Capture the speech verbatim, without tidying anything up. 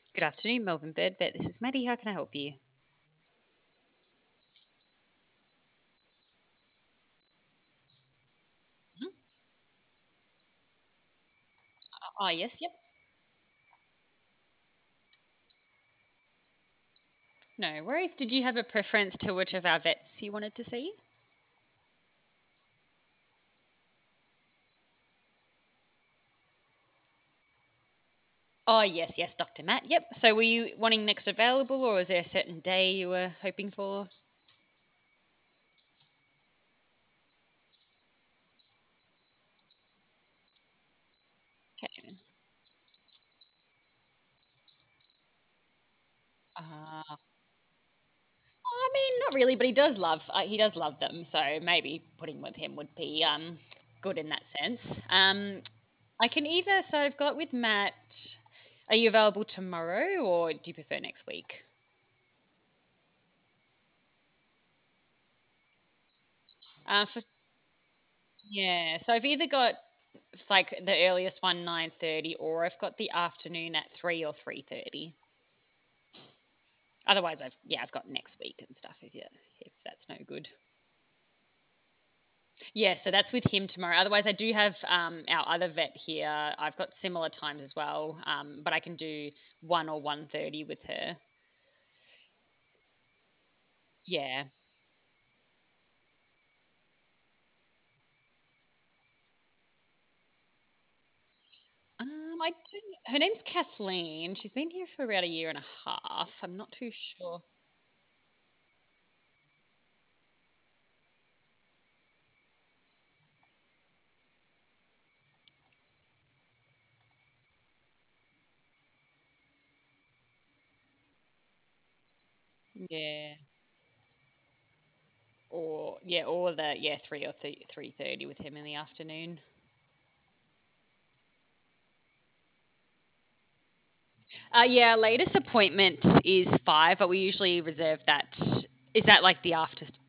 Good afternoon, Melbourne Bird Vet. This is Maddie. How can I help you? Mhm. Oh, yes, yep. No worries. Did you have a preference to which of our vets you wanted to see? Oh, yes, yes, Doctor Matt. Yep. So were you wanting next available, or was there a certain day you were hoping for? Okay. Uh, I mean, not really, but he does love uh, he does love them. So maybe putting with him would be um good in that sense. Um, I can either. So I've got with Matt. Are you available tomorrow, or do you prefer next week? Uh, for Yeah, so I've either got it's like the earliest one nine thirty, or I've got the afternoon at three or three thirty. Otherwise, I've yeah, I've got next week and stuff if you if that's no good. Yeah, so that's with him tomorrow. Otherwise, I do have um, our other vet here. I've got similar times as well, um, but I can do one or one thirty with her. Yeah, um, I don't. Her name's Kathleen. She's been here for about a year and a half. I'm not too sure. Yeah. Or yeah, or the yeah three or th- three thirty with him in the afternoon. Uh, yeah, latest appointment is five, but we usually reserve that. Is that like the after